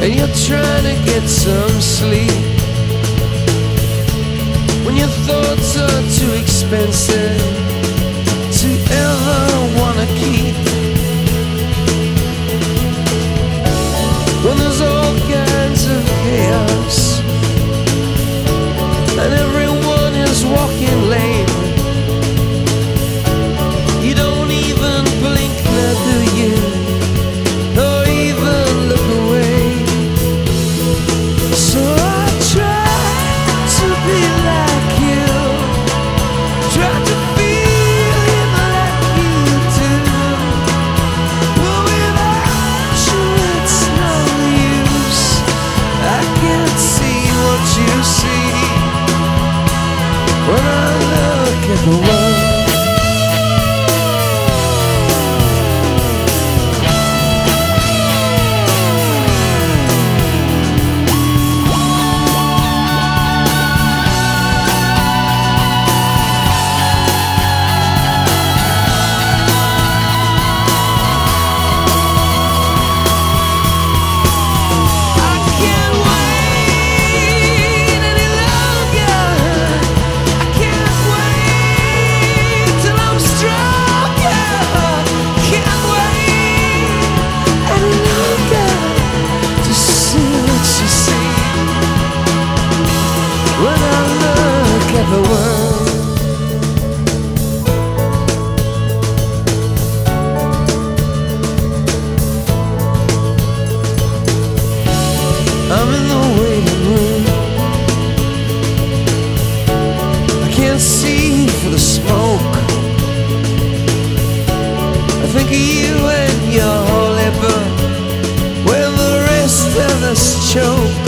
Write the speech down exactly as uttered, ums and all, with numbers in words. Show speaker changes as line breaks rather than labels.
and you're trying to get some sleep. When your thoughts are too expensive to ever wanna keep. When there's all kinds of chaos and everyone is walking lame, you don't even blink now, do you? Or even look away. So I try to be like you, try to feel it like you do, but without you it's no use. I can't see what you see when I look at the world. The world, I'm in the waiting room. I can't see for the smoke. I think of you and your holy book when the rest of us choke.